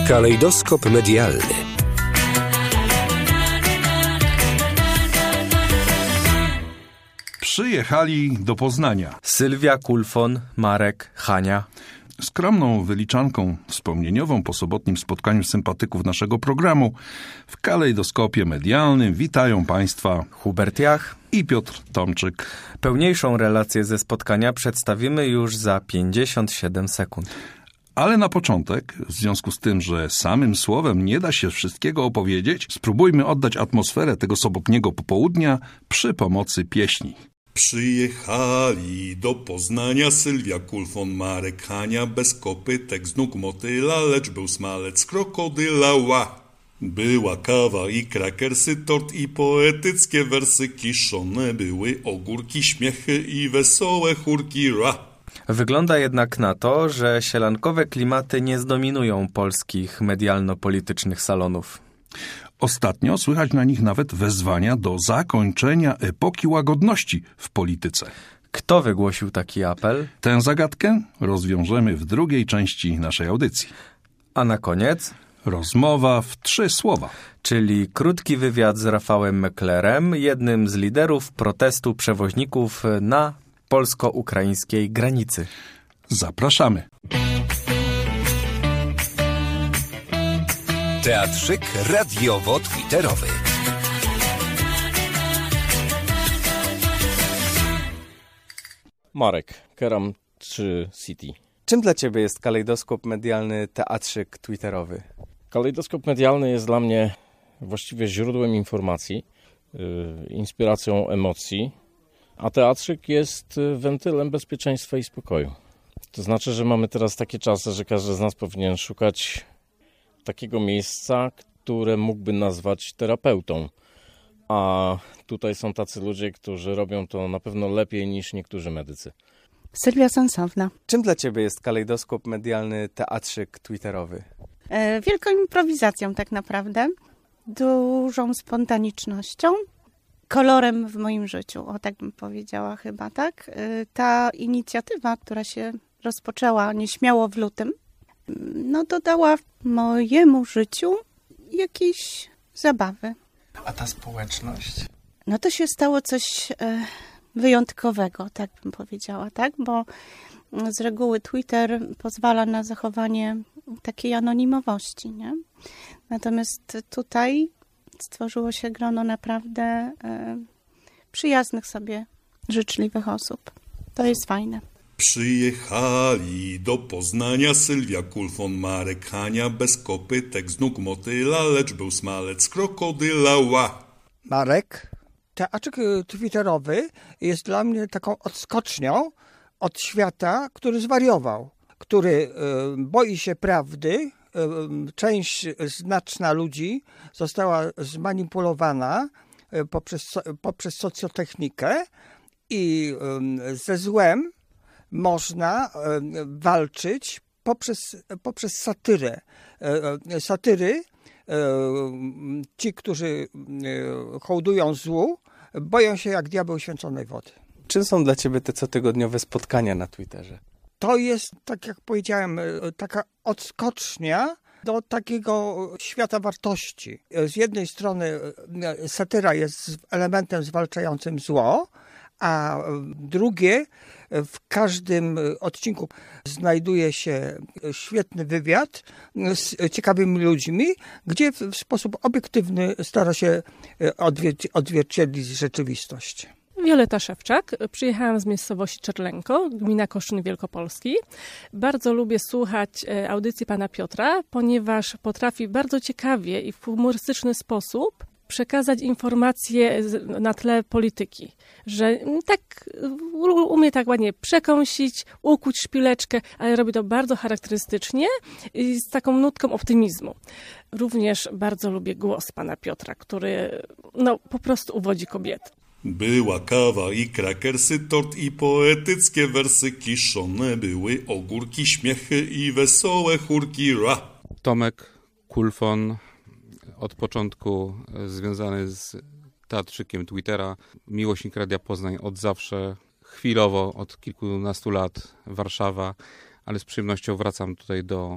Kalejdoskop medialny. Przyjechali do Poznania. Sylwia, Kulfon, Marek, Hania. Skromną wyliczanką wspomnieniową po sobotnim spotkaniu sympatyków naszego programu w Kalejdoskopie medialnym witają Państwa Hubert Jach i Piotr Tomczyk. Pełniejszą relację ze spotkania przedstawimy już za 57 sekund. Ale na początek, w związku z tym, że samym słowem nie da się wszystkiego opowiedzieć, spróbujmy oddać atmosferę tego sobotniego popołudnia przy pomocy pieśni. Przyjechali do Poznania Sylwia, Kulfon, Marek, Hania, bez kopytek z nóg motyla, lecz był smalec krokodyla, ła! Była kawa i krakersy, tort i poetyckie wersy, kiszone były ogórki, śmiechy i wesołe chórki, ra! Wygląda jednak na to, że sielankowe klimaty nie zdominują polskich medialno-politycznych salonów. Ostatnio słychać na nich nawet wezwania do zakończenia epoki łagodności w polityce. Kto wygłosił taki apel? Tę zagadkę rozwiążemy w drugiej części naszej audycji. A na koniec? Rozmowa w 3 słowa. Czyli krótki wywiad z Rafałem Meklerem, jednym z liderów protestu przewoźników na polsko-ukraińskiej granicy. Zapraszamy. Teatrzyk radiowo-twitterowy. Marek, Keram 3 City. Czym dla Ciebie jest kalejdoskop medialny, teatrzyk twitterowy? Kalejdoskop medialny jest dla mnie właściwie źródłem informacji, inspiracją emocji, a teatrzyk jest wentylem bezpieczeństwa i spokoju. To znaczy, że mamy teraz takie czasy, że każdy z nas powinien szukać takiego miejsca, które mógłby nazwać terapeutą. A tutaj są tacy ludzie, którzy robią to na pewno lepiej niż niektórzy medycy. Sylwia Sensowna. Czym dla Ciebie jest kalejdoskop medialny, teatrzyk twitterowy? Wielką improwizacją tak naprawdę, dużą spontanicznością, kolorem w moim życiu, o tak bym powiedziała chyba, tak? Ta inicjatywa, która się rozpoczęła nieśmiało w lutym, dodała mojemu życiu jakieś zabawy. A ta społeczność? To się stało coś wyjątkowego, tak bym powiedziała, tak? Bo z reguły Twitter pozwala na zachowanie takiej anonimowości, nie? Natomiast tutaj stworzyło się grono naprawdę przyjaznych sobie, życzliwych osób. To jest fajne. Przyjechali do Poznania Sylwia, Kulfon, Marek, Hania, bez kopytek z nóg motyla, lecz był smalec krokodyla, ła! Marek, teatrzyk twitterowy jest dla mnie taką odskocznią od świata, który zwariował, który boi się prawdy. Część znaczna ludzi została zmanipulowana poprzez socjotechnikę i ze złem można walczyć poprzez satyrę. Satyry, ci, którzy hołdują złu, boją się jak diabeł święconej wody. Czym są dla Ciebie te cotygodniowe spotkania na Twitterze? To jest, tak jak powiedziałem, taka odskocznia do takiego świata wartości. Z jednej strony satyra jest elementem zwalczającym zło, a drugie, w każdym odcinku znajduje się świetny wywiad z ciekawymi ludźmi, gdzie w sposób obiektywny stara się odzwierciedlić rzeczywistość. Wioleta Szewczak. Przyjechałam z miejscowości Czerlenko, gmina Koszyn Wielkopolski. Bardzo lubię słuchać audycji pana Piotra, ponieważ potrafi bardzo ciekawie i w humorystyczny sposób przekazać informacje na tle polityki, że tak umie tak ładnie przekąsić, ukuć szpileczkę, ale robi to bardzo charakterystycznie i z taką nutką optymizmu. Również bardzo lubię głos pana Piotra, który po prostu uwodzi kobiety. Była kawa i krakersy, tort i poetyckie wersy, kiszone były ogórki, śmiechy i wesołe chórki, ra! Tomek, Kulfon, od początku związany z teatrzykiem Twittera, miłośnik Radia Poznań od zawsze, chwilowo od kilkunastu lat Warszawa, ale z przyjemnością wracam tutaj do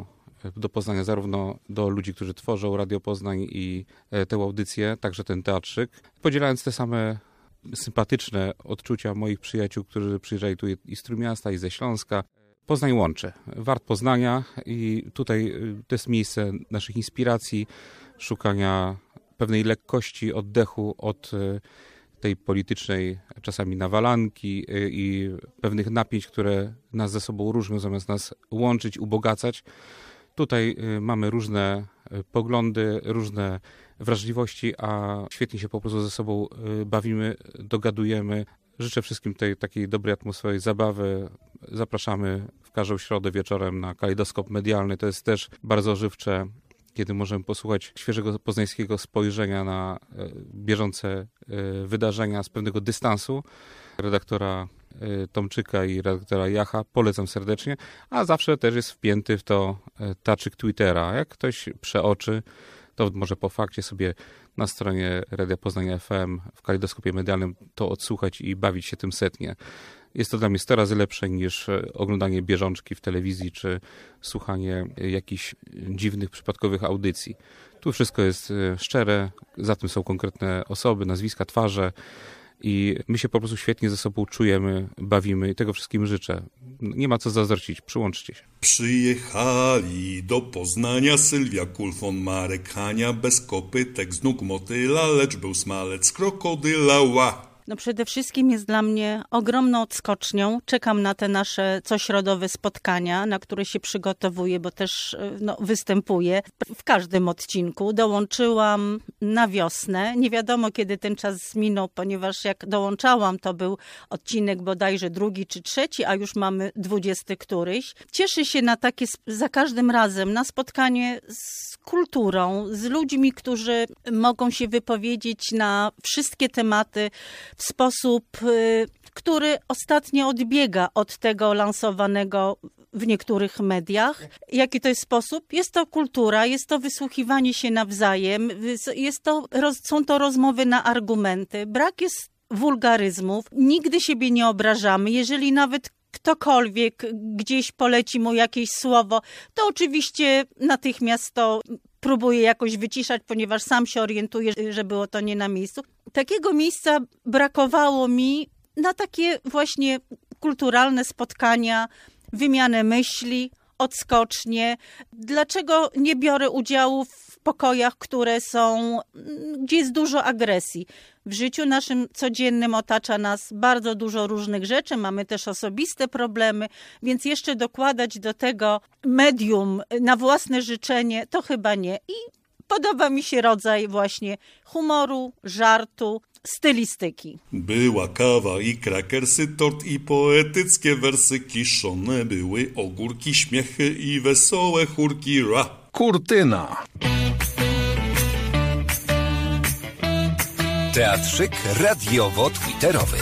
do Poznania, zarówno do ludzi, którzy tworzą Radio Poznań i tę audycję, także ten teatrzyk, podzielając te same sympatyczne odczucia moich przyjaciół, którzy przyjeżdżali tu i z Trójmiasta, i ze Śląska. Poznań łączy. Wart Poznania i tutaj to jest miejsce naszych inspiracji, szukania pewnej lekkości oddechu od tej politycznej czasami nawalanki i pewnych napięć, które nas ze sobą różnią, zamiast nas łączyć, ubogacać. Tutaj mamy różne poglądy, różne wrażliwości, a świetnie się po prostu ze sobą bawimy, dogadujemy. Życzę wszystkim tej takiej dobrej atmosfery, zabawy. Zapraszamy w każdą środę wieczorem na Kalejdoskop Medialny. To jest też bardzo ożywcze, kiedy możemy posłuchać świeżego poznańskiego spojrzenia na bieżące wydarzenia z pewnego dystansu. Redaktora Tomczyka i redaktora Jacha polecam serdecznie, a zawsze też jest wpięty w to teatrzyk Twittera. Jak ktoś przeoczy, to może po fakcie sobie na stronie Radia Poznań FM w Kalejdoskopie Medialnym to odsłuchać i bawić się tym setnie. Jest to dla mnie 100 razy lepsze niż oglądanie bieżączki w telewizji czy słuchanie jakichś dziwnych, przypadkowych audycji. Tu wszystko jest szczere, za tym są konkretne osoby, nazwiska, twarze i my się po prostu świetnie ze sobą czujemy, bawimy i tego wszystkim życzę. Nie ma co zazdrościć, przyłączcie się. Przyjechali do Poznania Sylwia Kulfon, Marek Hania, bez kopytek, z nóg motyla, lecz był smalec krokodyla, ła. No przede wszystkim jest dla mnie ogromną odskocznią. Czekam na te nasze cośrodowe spotkania, na które się przygotowuję, bo też występuję w każdym odcinku. Dołączyłam na wiosnę. Nie wiadomo, kiedy ten czas minął, ponieważ jak dołączałam, to był odcinek bodajże 2. czy 3, a już mamy 20 któryś. Cieszę się na takie za każdym razem, na spotkanie z kulturą, z ludźmi, którzy mogą się wypowiedzieć na wszystkie tematy w sposób, który ostatnio odbiega od tego lansowanego w niektórych mediach. Jaki to jest sposób? Jest to kultura, jest to wysłuchiwanie się nawzajem, są to rozmowy na argumenty. Brak jest wulgaryzmów, nigdy siebie nie obrażamy. Jeżeli nawet ktokolwiek gdzieś poleci mu jakieś słowo, to oczywiście natychmiast to próbuję jakoś wyciszać, ponieważ sam się orientuję, że było to nie na miejscu. Takiego miejsca brakowało mi na takie właśnie kulturalne spotkania, wymianę myśli, odskocznie. Dlaczego nie biorę udziału w pokojach, gdzie jest dużo agresji? W życiu naszym codziennym otacza nas bardzo dużo różnych rzeczy, mamy też osobiste problemy, więc jeszcze dokładać do tego medium na własne życzenie, to chyba nie. I podoba mi się rodzaj właśnie humoru, żartu, stylistyki. Była kawa i krakersy, tort i poetyckie wersy, kiszone były ogórki, śmiechy i wesołe chórki, ra. Kurtyna. Teatrzyk radiowo-twitterowy.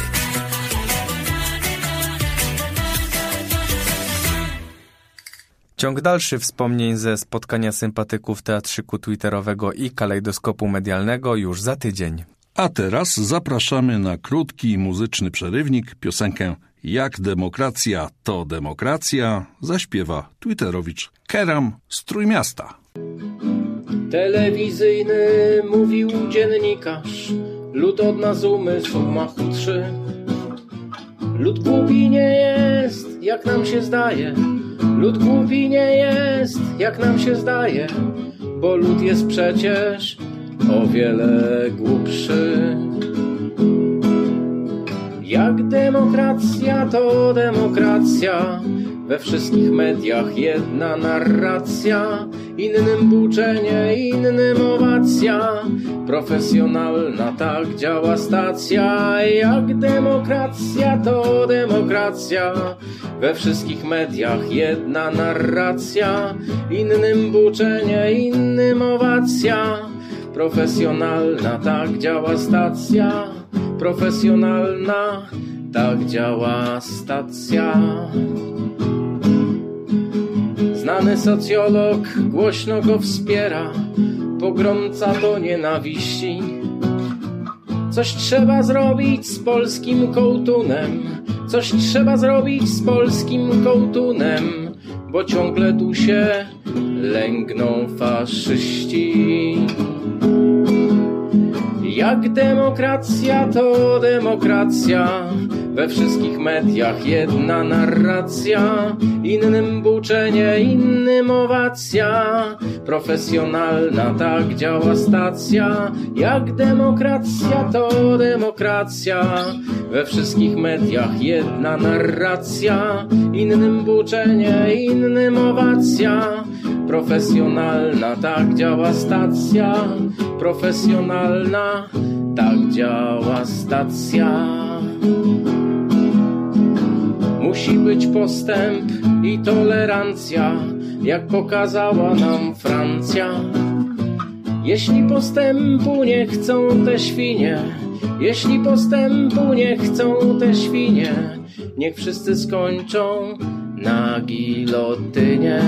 Ciąg dalszy wspomnień ze spotkania sympatyków teatrzyku twitterowego i kalejdoskopu medialnego już za tydzień. A teraz zapraszamy na krótki muzyczny przerywnik. Piosenkę Jak demokracja to demokracja zaśpiewa twitterowicz Keram z Trójmiasta. Telewizyjny mówił dziennikarz, lud od nas umysł ma chudszy. Lud głupi nie jest, jak nam się zdaje. Lud głupi nie jest, jak nam się zdaje, bo lud jest przecież o wiele głupszy. Jak demokracja to demokracja, we wszystkich mediach jedna narracja, innym buczenie, innym owacja, profesjonalna tak działa stacja. Jak demokracja to demokracja, we wszystkich mediach jedna narracja, innym buczenie, innym owacja, profesjonalna tak działa stacja, profesjonalna tak działa stacja. Znany socjolog głośno go wspiera, pogromca do nienawiści. Coś trzeba zrobić z polskim kołtunem, coś trzeba zrobić z polskim kołtunem, bo ciągle tu się lęgną faszyści. Jak demokracja to demokracja, we wszystkich mediach jedna narracja, innym buczenie, innym owacja, profesjonalna tak działa stacja. Jak demokracja to demokracja, we wszystkich mediach jedna narracja, innym buczenie, innym owacja, profesjonalna tak działa stacja, profesjonalna tak działa stacja. Musi być postęp i tolerancja, jak pokazała nam Francja. Jeśli postępu nie chcą te świnie, jeśli postępu nie chcą te świnie, niech wszyscy skończą na gilotynie.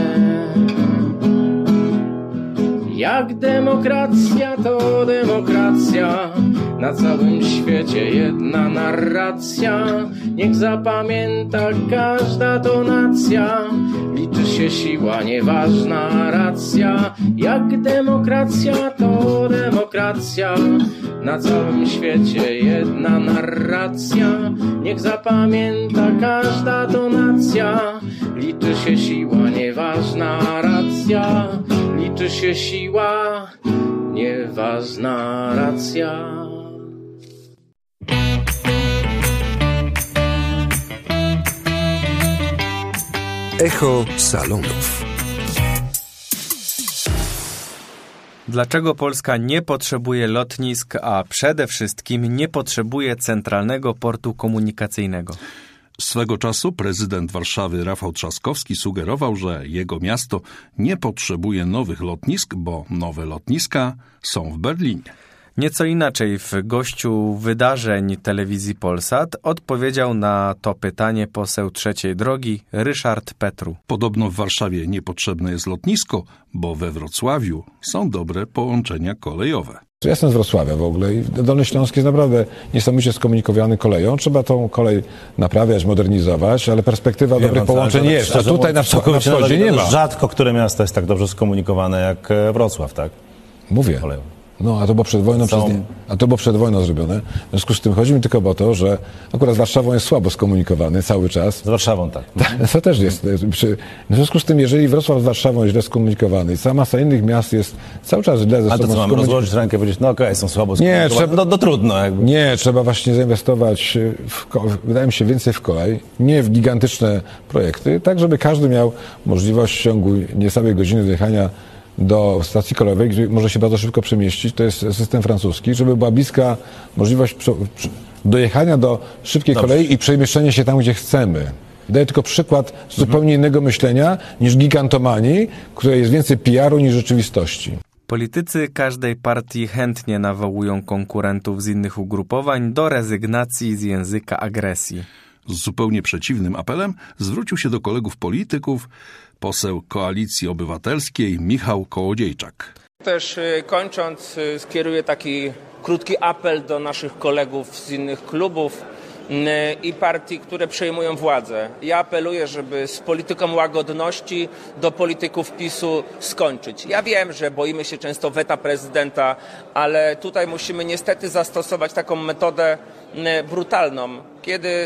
Jak demokracja to demokracja, na całym świecie jedna narracja. Niech zapamięta każda to nacja, liczy się siła, nieważna racja. Jak demokracja to demokracja, na całym świecie jedna narracja. Niech zapamięta każda to nacja, liczy się siła, nieważna racja. Liczy się siła, nieważna racja. Echo salonów. Dlaczego Polska nie potrzebuje lotnisk, a przede wszystkim nie potrzebuje centralnego portu komunikacyjnego? Swego czasu prezydent Warszawy Rafał Trzaskowski sugerował, że jego miasto nie potrzebuje nowych lotnisk, bo nowe lotniska są w Berlinie. Nieco inaczej w gościu wydarzeń telewizji Polsat odpowiedział na to pytanie poseł Trzeciej Drogi Ryszard Petru. Podobno w Warszawie niepotrzebne jest lotnisko, bo we Wrocławiu są dobre połączenia kolejowe. Ja jestem z Wrocławia w ogóle i Dolny Śląsk jest naprawdę niesamowicie skomunikowany koleją. Trzeba tą kolej naprawiać, modernizować, ale perspektywa dobrych połączeń jest. A tutaj na wschodzie nie ma. Rzadko które miasto jest tak dobrze skomunikowane jak Wrocław, tak? Mówię. Koleją. No, a to było przed wojną zrobione. W związku z tym chodzi mi tylko o to, że akurat z Warszawą jest słabo skomunikowany cały czas. Z Warszawą, tak. To też jest. W związku z tym, jeżeli Wrocław z Warszawą jest źle skomunikowany i cała masa innych miast jest cały czas źle ze sobą skomunikowane. Ale to co, mamy rozłożyć rękę i powiedzieć, no okej, są słabo skomunikowane. No trudno jakby. Nie, trzeba właśnie zainwestować, wydaje mi się, więcej w kolej, nie w gigantyczne projekty, tak żeby każdy miał możliwość w ciągu niecałej godziny dojechania do stacji kolejowej, gdzie może się bardzo szybko przemieścić, to jest system francuski, żeby była bliska możliwość dojechania do szybkiej kolei i przemieszczenia się tam, gdzie chcemy. Daję tylko przykład zupełnie innego myślenia niż gigantomanii, której jest więcej PR-u niż rzeczywistości. Politycy każdej partii chętnie nawołują konkurentów z innych ugrupowań do rezygnacji z języka agresji. Z zupełnie przeciwnym apelem zwrócił się do kolegów polityków poseł Koalicji Obywatelskiej Michał Kołodziejczak. Też kończąc, skieruję taki krótki apel do naszych kolegów z innych klubów i partii, które przejmują władzę. Ja apeluję, żeby z polityką łagodności do polityków PiS-u skończyć. Ja wiem, że boimy się często weta prezydenta, ale tutaj musimy niestety zastosować taką metodę brutalną. Kiedy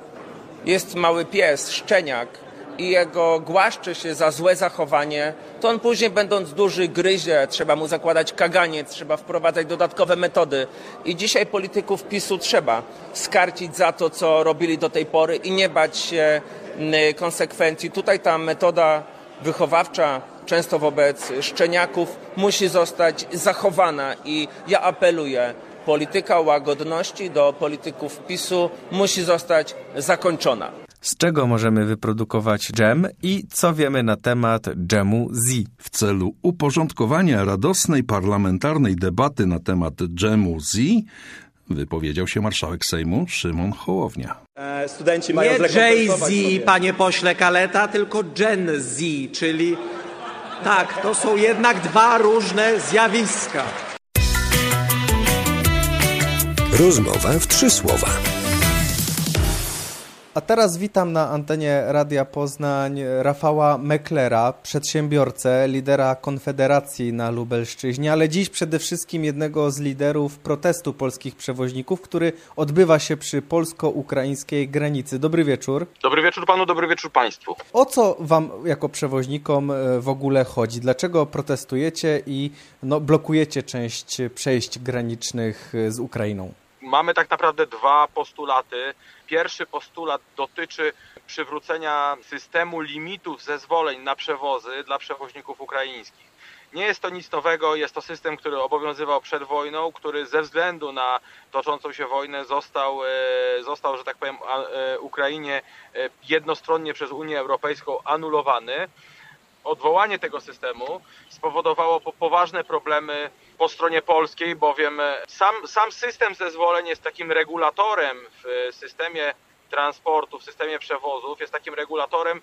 jest mały pies, szczeniak, i jego głaszczy się za złe zachowanie, to on później, będąc duży, gryzie, trzeba mu zakładać kaganiec, trzeba wprowadzać dodatkowe metody. I dzisiaj polityków PiS-u trzeba skarcić za to, co robili do tej pory i nie bać się konsekwencji. Tutaj ta metoda wychowawcza, często wobec szczeniaków, musi zostać zachowana i ja apeluję, polityka łagodności do polityków PiS-u musi zostać zakończona. Z czego możemy wyprodukować dżem i co wiemy na temat dżemu Z? W celu uporządkowania radosnej parlamentarnej debaty na temat dżemu Z wypowiedział się marszałek Sejmu Szymon Hołownia. Studenci mają Jay-Z, panie pośle Kaleta, tylko Gen Z, czyli tak, to są jednak dwa różne zjawiska. Rozmowa w 3 słowa. A teraz witam na antenie Radia Poznań Rafała Mecklera, przedsiębiorcę, lidera Konfederacji na Lubelszczyźnie, ale dziś przede wszystkim jednego z liderów protestu polskich przewoźników, który odbywa się przy polsko-ukraińskiej granicy. Dobry wieczór. Dobry wieczór panu, dobry wieczór państwu. O co wam jako przewoźnikom w ogóle chodzi? Dlaczego protestujecie i blokujecie część przejść granicznych z Ukrainą? Mamy tak naprawdę dwa postulaty. Pierwszy postulat dotyczy przywrócenia systemu limitów zezwoleń na przewozy dla przewoźników ukraińskich. Nie jest to nic nowego, jest to system, który obowiązywał przed wojną, który ze względu na toczącą się wojnę został, że tak powiem, Ukrainie jednostronnie przez Unię Europejską anulowany. Odwołanie tego systemu spowodowało poważne problemy po stronie polskiej, bowiem sam system zezwoleń jest takim regulatorem w systemie transportu, w systemie przewozów, jest takim regulatorem,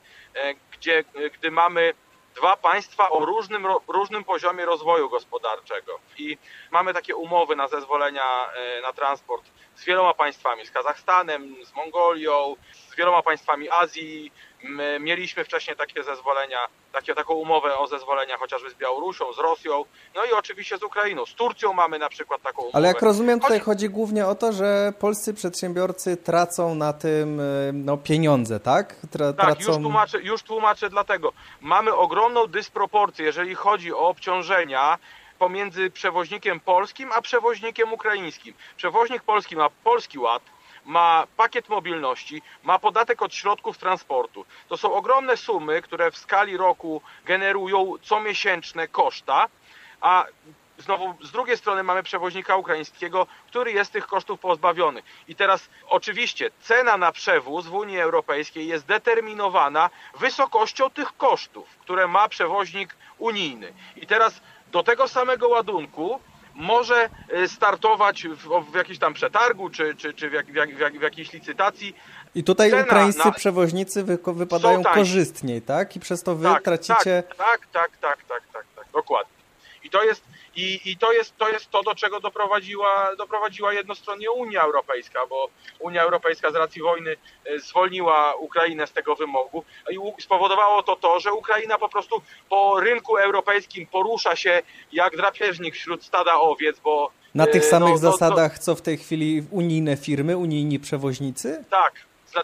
gdy mamy dwa państwa o różnym poziomie rozwoju gospodarczego i mamy takie umowy na zezwolenia na transport z wieloma państwami, z Kazachstanem, z Mongolią, z wieloma państwami Azji. Mieliśmy wcześniej takie zezwolenia, taką umowę o zezwolenia chociażby z Białorusią, z Rosją, no i oczywiście z Ukrainą. Z Turcją mamy na przykład taką umowę. Ale jak rozumiem, tutaj chodzi głównie o to, że polscy przedsiębiorcy tracą na tym pieniądze, tak? Tak, już tłumaczę dlatego. Mamy ogromną dysproporcję, jeżeli chodzi o obciążenia pomiędzy przewoźnikiem polskim a przewoźnikiem ukraińskim. Przewoźnik polski ma Polski Ład, ma pakiet mobilności, ma podatek od środków transportu. To są ogromne sumy, które w skali roku generują comiesięczne koszta, a znowu z drugiej strony mamy przewoźnika ukraińskiego, który jest tych kosztów pozbawiony. I teraz oczywiście cena na przewóz w Unii Europejskiej jest determinowana wysokością tych kosztów, które ma przewoźnik unijny. I teraz do tego samego ładunku może startować w jakimś tam przetargu, czy w jakiejś licytacji. I tutaj ukraińscy przewoźnicy wypadają korzystniej, tak? I przez to wy tracicie... Tak, dokładnie. I to jest to, do czego doprowadziła jednostronnie Unia Europejska, bo Unia Europejska z racji wojny zwolniła Ukrainę z tego wymogu i spowodowało to, że Ukraina po prostu po rynku europejskim porusza się jak drapieżnik wśród stada owiec, bo... Na tych samych zasadach, co w tej chwili unijne firmy, unijni przewoźnicy? Tak.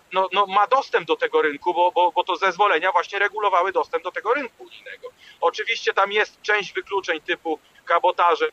Ma dostęp do tego rynku, bo to zezwolenia właśnie regulowały dostęp do tego rynku unijnego. Oczywiście tam jest część wykluczeń typu kabotaże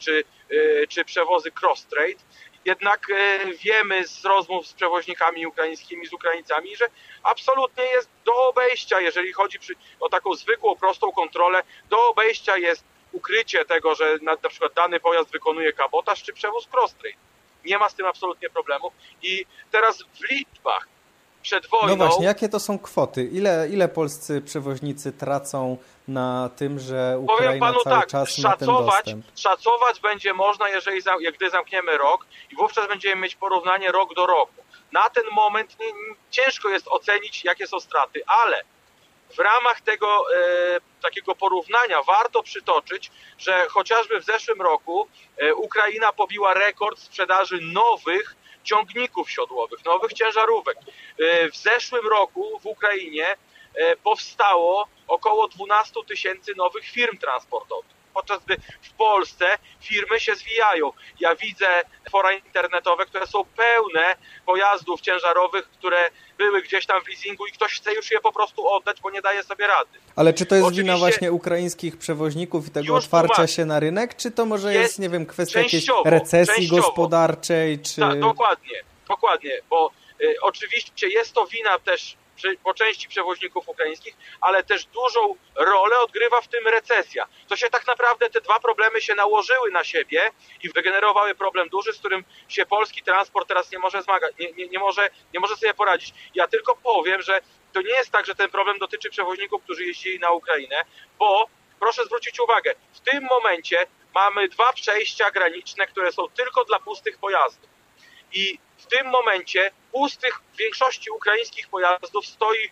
czy przewozy cross-trade, jednak wiemy z rozmów z przewoźnikami ukraińskimi, z Ukraińcami, że absolutnie jest do obejścia, jeżeli chodzi o taką zwykłą, prostą kontrolę, do obejścia jest ukrycie tego, że na przykład dany pojazd wykonuje kabotaż czy przewóz cross-trade. Nie ma z tym absolutnie problemu. I teraz w liczbach przed wojną... No właśnie, jakie to są kwoty? Ile polscy przewoźnicy tracą na tym, że Ukraina cały czas ma ten dostęp? Szacować będzie można, gdy zamkniemy rok i wówczas będziemy mieć porównanie rok do roku. Na ten moment ciężko jest ocenić, jakie są straty, ale w ramach tego takiego porównania warto przytoczyć, że chociażby w zeszłym roku Ukraina pobiła rekord sprzedaży nowych ciągników siodłowych, nowych ciężarówek. W zeszłym roku w Ukrainie powstało około 12 000 nowych firm transportowych. Podczas gdy w Polsce firmy się zwijają. Ja widzę fora internetowe, które są pełne pojazdów ciężarowych, które były gdzieś tam w leasingu i ktoś chce już je po prostu oddać, bo nie daje sobie rady. Ale czy to jest wina właśnie ukraińskich przewoźników i tego otwarcia się na rynek, czy to może jest, nie wiem, kwestia jakiejś recesji gospodarczej? Czy... Tak, dokładnie, bo oczywiście jest to wina też po części przewoźników ukraińskich, ale też dużą rolę odgrywa w tym recesja. To się tak naprawdę te dwa problemy się nałożyły na siebie i wygenerowały problem duży, z którym się polski transport teraz nie może zmagać, nie może sobie poradzić. Ja tylko powiem, że to nie jest tak, że ten problem dotyczy przewoźników, którzy jeździli na Ukrainę, bo proszę zwrócić uwagę, w tym momencie mamy dwa przejścia graniczne, które są tylko dla pustych pojazdów. I w tym momencie pustych w większości ukraińskich pojazdów stoi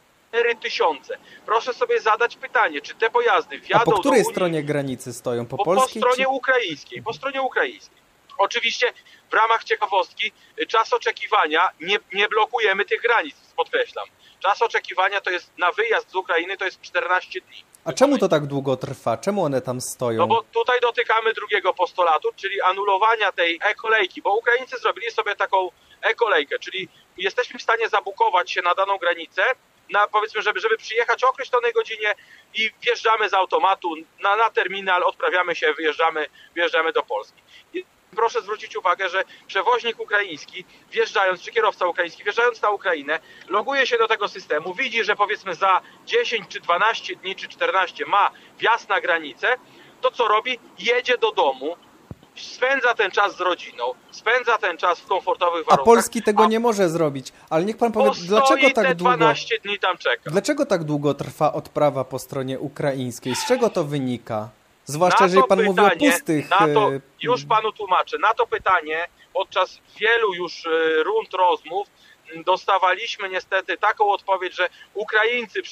4000. Proszę sobie zadać pytanie, czy te pojazdy wjadą do Unii... A po której stronie granicy stoją? Po polskiej? Po stronie ukraińskiej. Oczywiście w ramach ciekawostki czas oczekiwania, nie blokujemy tych granic, podkreślam. Czas oczekiwania to jest na wyjazd z Ukrainy to jest 14 dni. A czemu to tak długo trwa? Czemu one tam stoją? No bo tutaj dotykamy drugiego postulatu, czyli anulowania tej e-kolejki, bo Ukraińcy zrobili sobie taką e-kolejkę, czyli jesteśmy w stanie zabukować się na daną granicę, powiedzmy, żeby przyjechać o określonej godzinie i wjeżdżamy z automatu na terminal, odprawiamy się, wyjeżdżamy do Polski. Proszę zwrócić uwagę, że przewoźnik ukraiński wjeżdżając, czy kierowca ukraiński wjeżdżając na Ukrainę, loguje się do tego systemu, widzi, że powiedzmy za 10 czy 12 dni czy 14 ma wjazd na granicę, to co robi? Jedzie do domu, spędza ten czas z rodziną, spędza ten czas w komfortowych warunkach. A Polski tego nie może zrobić. Ale niech pan powie, dlaczego tak długo? 12 dni tam czeka. Dlaczego tak długo trwa odprawa po stronie ukraińskiej? Z czego to wynika? Zwłaszcza, jeżeli pan mówi o pustych... Już panu tłumaczę. Na to pytanie podczas wielu już rund rozmów dostawaliśmy niestety taką odpowiedź, że Ukraińcy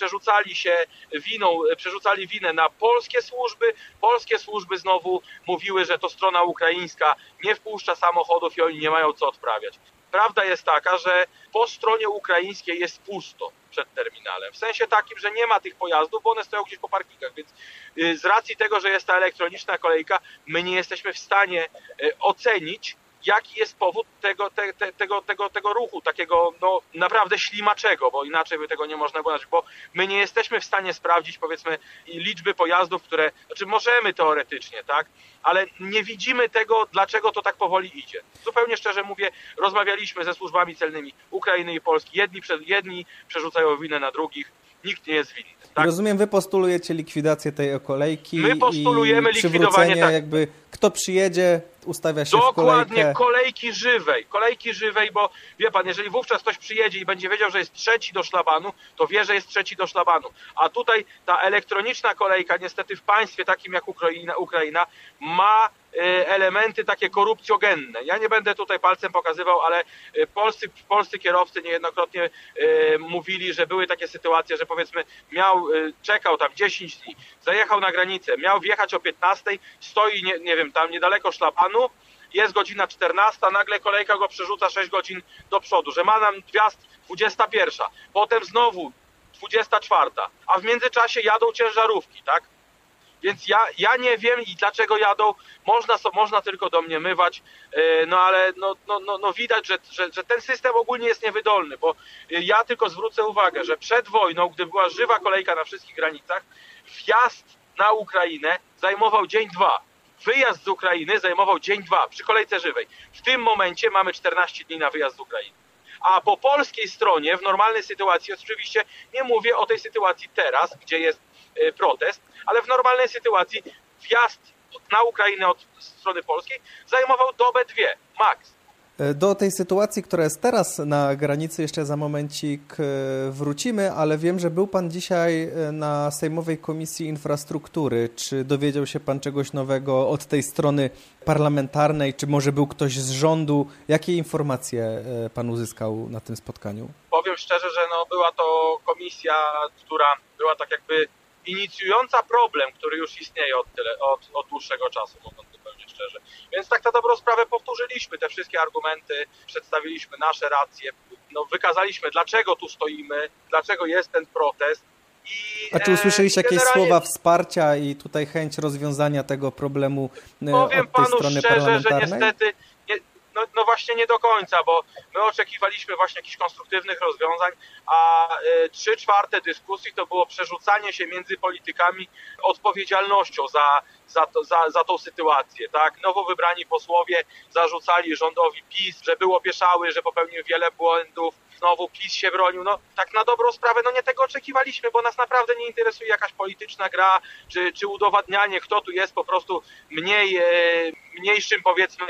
przerzucali winę na polskie służby znowu mówiły, że to strona ukraińska nie wpuszcza samochodów i oni nie mają co odprawiać. Prawda jest taka, że po stronie ukraińskiej jest pusto przed terminalem. W sensie takim, że nie ma tych pojazdów, bo one stoją gdzieś po parkingach, więc z racji tego, że jest ta elektroniczna kolejka, my nie jesteśmy w stanie ocenić, jaki jest powód tego ruchu, takiego no naprawdę ślimaczego, bo inaczej by tego nie można było nazwać, bo my nie jesteśmy w stanie sprawdzić, powiedzmy, liczby pojazdów, które, znaczy możemy teoretycznie, tak, ale nie widzimy tego, dlaczego to tak powoli idzie. Zupełnie szczerze mówię, rozmawialiśmy ze służbami celnymi Ukrainy i Polski, jedni przerzucają winę na drugich, nikt nie jest winny. Tak? Rozumiem, wy postulujecie likwidację tej e-kolejki. My postulujemy likwidowanie, tak. Jakby kto przyjedzie, ustawia się w kolejkę. Dokładnie, kolejki żywej, bo wie pan, jeżeli wówczas ktoś przyjedzie i będzie wiedział, że jest trzeci do szlabanu, to wie, że jest trzeci do szlabanu. A tutaj ta elektroniczna kolejka niestety w państwie takim jak Ukraina ma elementy takie korupcjogenne. Ja nie będę tutaj palcem pokazywał, ale polscy kierowcy niejednokrotnie mówili, że były takie sytuacje, że powiedzmy czekał tam 10 dni, zajechał na granicę, miał wjechać o 15, stoi nie wiem, tam niedaleko szlabanu, jest godzina 14, nagle kolejka go przerzuca 6 godzin do przodu, że ma nam wjazd 21, potem znowu 24, a w międzyczasie jadą ciężarówki, tak? Więc ja nie wiem i dlaczego jadą, można tylko domniemywać, no ale no widać, że ten system ogólnie jest niewydolny, bo ja tylko zwrócę uwagę, że przed wojną, gdy była żywa kolejka na wszystkich granicach, wjazd na Ukrainę zajmował dzień, 2. Wyjazd z Ukrainy zajmował dzień, 2 przy kolejce żywej. W tym momencie mamy 14 dni na wyjazd z Ukrainy. A po polskiej stronie w normalnej sytuacji, oczywiście nie mówię o tej sytuacji teraz, gdzie jest protest, ale w normalnej sytuacji wjazd na Ukrainę od strony polskiej zajmował dobę, 2, max. Do tej sytuacji, która jest teraz na granicy, jeszcze za momencik wrócimy, ale wiem, że był pan dzisiaj na Sejmowej Komisji Infrastruktury. Czy dowiedział się pan czegoś nowego od tej strony parlamentarnej, czy może był ktoś z rządu? Jakie informacje pan uzyskał na tym spotkaniu? Powiem szczerze, że była to komisja, która była tak jakby inicjująca problem, który już istnieje od dłuższego czasu, mówiąc zupełnie szczerze. Więc tak na dobrą sprawę powtórzyliśmy te wszystkie argumenty, przedstawiliśmy nasze racje, wykazaliśmy, dlaczego tu stoimy, dlaczego jest ten protest. A czy usłyszeliście jakieś słowa wsparcia i tutaj chęć rozwiązania tego problemu od tej strony szczerze, parlamentarnej? Że niestety no właśnie nie do końca, bo my oczekiwaliśmy właśnie jakichś konstruktywnych rozwiązań, a 3/4 dyskusji to było przerzucanie się między politykami odpowiedzialnością za tą sytuację, tak? Nowo wybrani posłowie zarzucali rządowi PiS, że był opieszały, że popełnił wiele błędów, znowu PiS się bronił. Tak na dobrą sprawę, nie tego oczekiwaliśmy, bo nas naprawdę nie interesuje jakaś polityczna gra, czy udowadnianie, kto tu jest po prostu mniejszym, powiedzmy,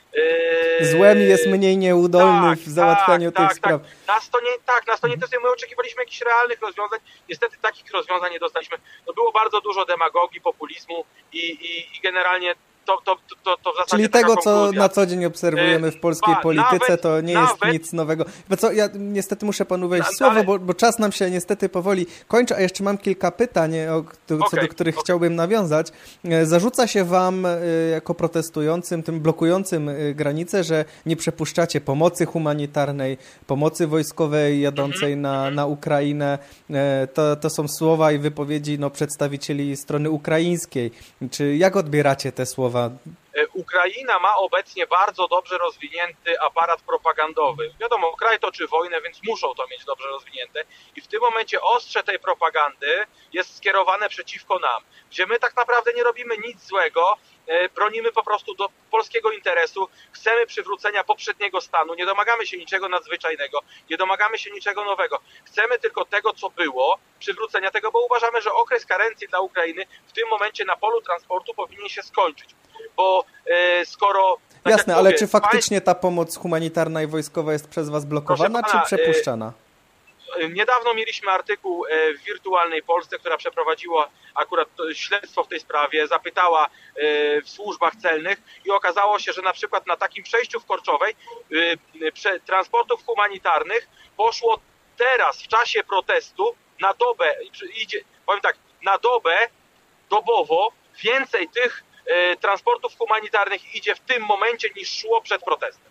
złem jest mniej nieudolny w załatwianiu tych spraw. Nas to nie interesuje. My oczekiwaliśmy jakichś realnych rozwiązań. Niestety takich rozwiązań nie dostaliśmy. Było bardzo dużo demagogii, populizmu i generalnie to w zasadzie czyli tego, co na co dzień obserwujemy w polskiej polityce, to nie jest nic nowego. Bo co, ja niestety muszę panu wejść w słowo, bo czas nam się niestety powoli kończy, a jeszcze mam kilka pytań, co do których chciałbym nawiązać. Zarzuca się wam, jako protestującym, tym blokującym granice, że nie przepuszczacie pomocy humanitarnej, pomocy wojskowej jadącej na Ukrainę. To są słowa i wypowiedzi przedstawicieli strony ukraińskiej. Czy jak odbieracie te słowa? Ukraina ma obecnie bardzo dobrze rozwinięty aparat propagandowy. Wiadomo, kraj toczy wojnę, więc muszą to mieć dobrze rozwinięte i w tym momencie ostrze tej propagandy jest skierowane przeciwko nam, gdzie my tak naprawdę nie robimy nic złego, bronimy po prostu do polskiego interesu, chcemy przywrócenia poprzedniego stanu, nie domagamy się niczego nadzwyczajnego, nie domagamy się niczego nowego. Chcemy tylko tego, co było, przywrócenia tego, bo uważamy, że okres karencji dla Ukrainy w tym momencie na polu transportu powinien się skończyć. Bo skoro... Tak jasne, ale czy faktycznie ta pomoc humanitarna i wojskowa jest przez was blokowana, czy przepuszczana? Niedawno mieliśmy artykuł w Wirtualnej Polsce, która przeprowadziła akurat śledztwo w tej sprawie, zapytała w służbach celnych i okazało się, że na przykład na takim przejściu w Korczowej transportów humanitarnych poszło teraz w czasie protestu na dobę, powiem tak, na dobę, dobowo więcej tych transportów humanitarnych idzie w tym momencie niż szło przed protestem.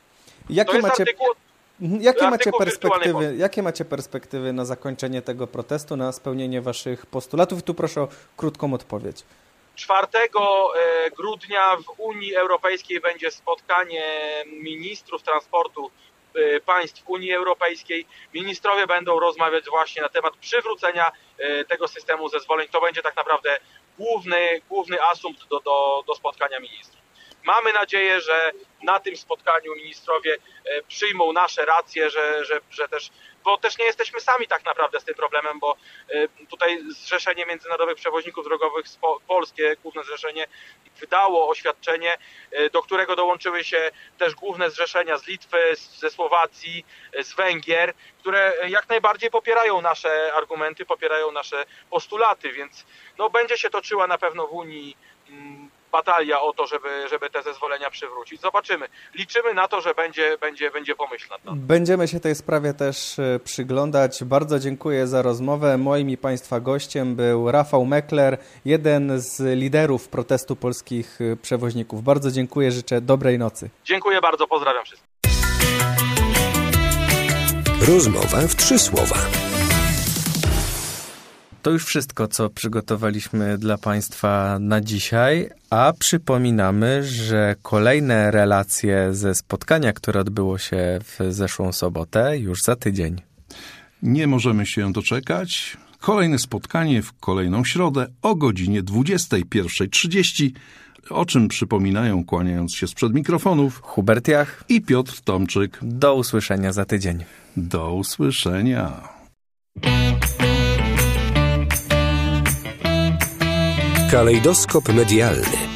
Jakie macie perspektywy na zakończenie tego protestu, na spełnienie waszych postulatów? I tu proszę o krótką odpowiedź. 4 grudnia w Unii Europejskiej będzie spotkanie ministrów transportu państw Unii Europejskiej. Ministrowie będą rozmawiać właśnie na temat przywrócenia tego systemu zezwoleń. To będzie tak naprawdę główny asumpt do spotkania ministrów. Mamy nadzieję, że na tym spotkaniu ministrowie przyjmą nasze racje, że też, bo też nie jesteśmy sami tak naprawdę z tym problemem, bo tutaj Zrzeszenie Międzynarodowych Przewoźników Drogowych Polskie, główne zrzeszenie, wydało oświadczenie, do którego dołączyły się też główne zrzeszenia z Litwy, ze Słowacji, z Węgier, które jak najbardziej popierają nasze argumenty, popierają nasze postulaty, więc będzie się toczyła na pewno w Unii batalia o to, żeby te zezwolenia przywrócić. Zobaczymy. Liczymy na to, że będzie pomyśl nad tym. Będziemy się tej sprawie też przyglądać. Bardzo dziękuję za rozmowę. Moim i Państwa gościem był Rafał Mekler, jeden z liderów protestu polskich przewoźników. Bardzo dziękuję, życzę dobrej nocy. Dziękuję bardzo, pozdrawiam wszystkich. Rozmowa w 3 słowa. To już wszystko, co przygotowaliśmy dla Państwa na dzisiaj, a przypominamy, że kolejne relacje ze spotkania, które odbyło się w zeszłą sobotę, już za tydzień. Nie możemy się doczekać. Kolejne spotkanie w kolejną środę o godzinie 21:30, o czym przypominają, kłaniając się sprzed mikrofonów, Hubert Jach i Piotr Tomczyk. Do usłyszenia za tydzień. Do usłyszenia. Kalejdoskop medialny.